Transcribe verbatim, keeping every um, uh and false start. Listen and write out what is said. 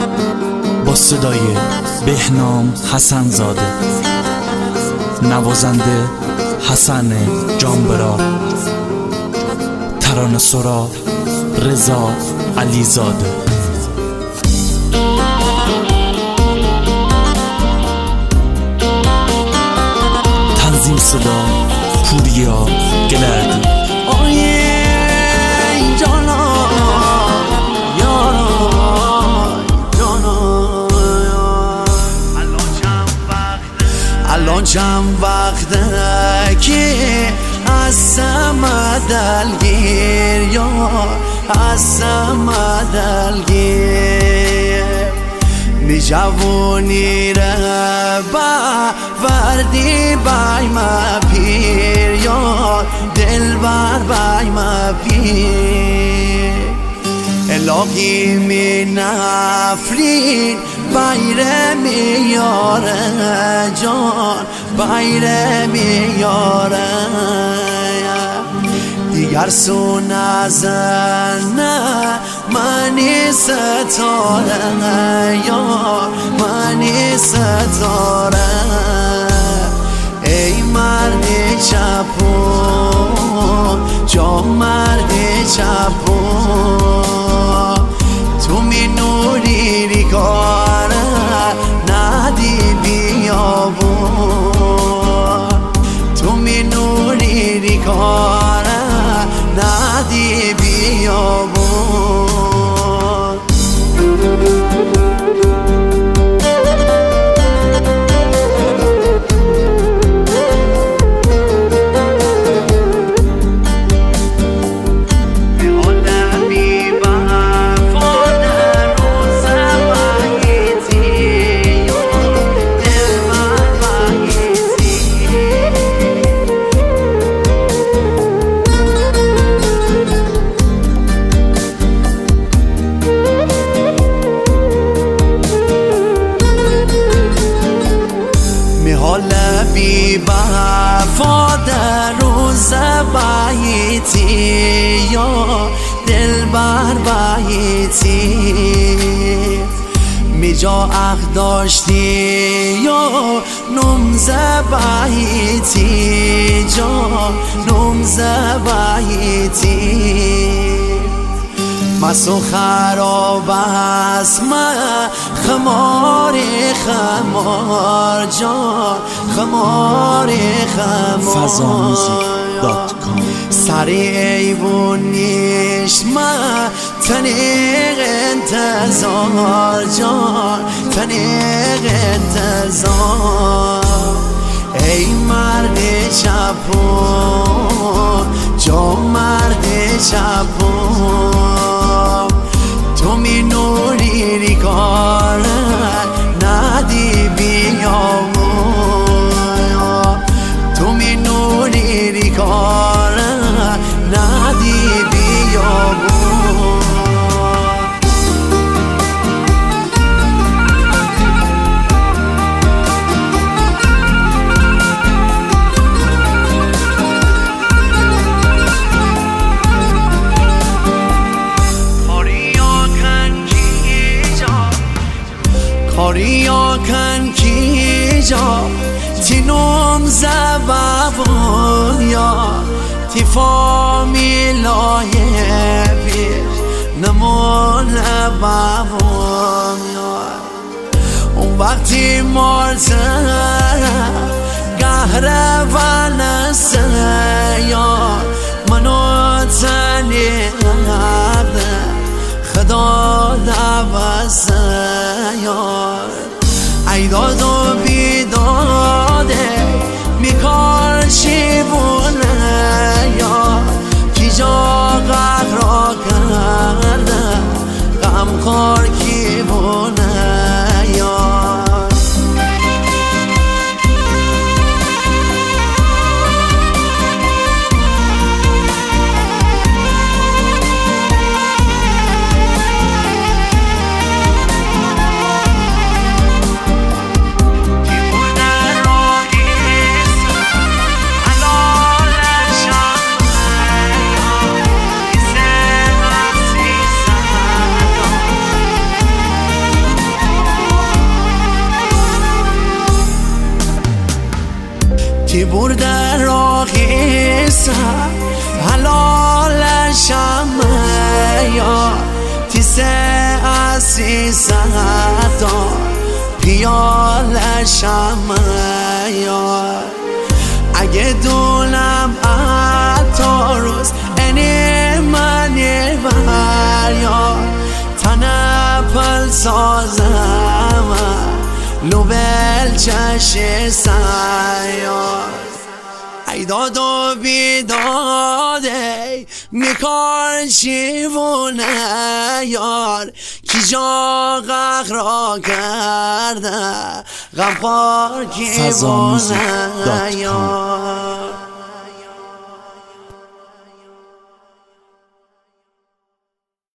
با صدای بهنام حسن زاده، نوازنده حسن جانبرا، ترانه سرا رضا علیزاده. تنظیم صدا پوریا گلردی. الان چند وقته که هستم دلگیر، یا هستم دلگیر. می جوونی را با وردی بای ما پیر، یا دل بر بای ما پیر. الهی می نفرین بایر میاره جان، بایر میاره. دیگر سو نزنه منی ستاره، یا منی ستاره. ای مرد چپون، جا مرد چپون. تو می نوری ریکاره ندی بیابون، تو می نوری ریکاره ندی بیابون. بی وفا در روز بایتی، یا دل بر بایتی. می جا اخ داشتی یا نمز بایتی، جا نمز بایتی. مسو خراب است ما خمار خمار جان، خمار خمار. فضا موزیک دات کام. سری ایوونیش ما تنیق انتظار جان، تنیق انتظار. ای مرد چپون، جا مرد چپون. تو می نوری ریکاره ندی بیامون، تو می نوری ریکاره ندی بیامون. کاریا کن کی جا تی نوم زبابون، یا تی فامیلای بیر نمون بابون. یا اون وقتی مرزه گهره و نسه، یا منو تنیده خدا دوسته. یار ای داد و بیداده میکار چی بونه، یا کی جا قهر کرده غمخوار کی بونه. یار می برده راقی سر حلالشم یار تیسه اسی ستا پیالشم یار اگه دولم اتا روز اینی منی بر یار تنپل سازم لوبل چش سیار ای داد و بیداده میکار شیوونه یار کی جا غرق را کرده غمخوار کی بونه یار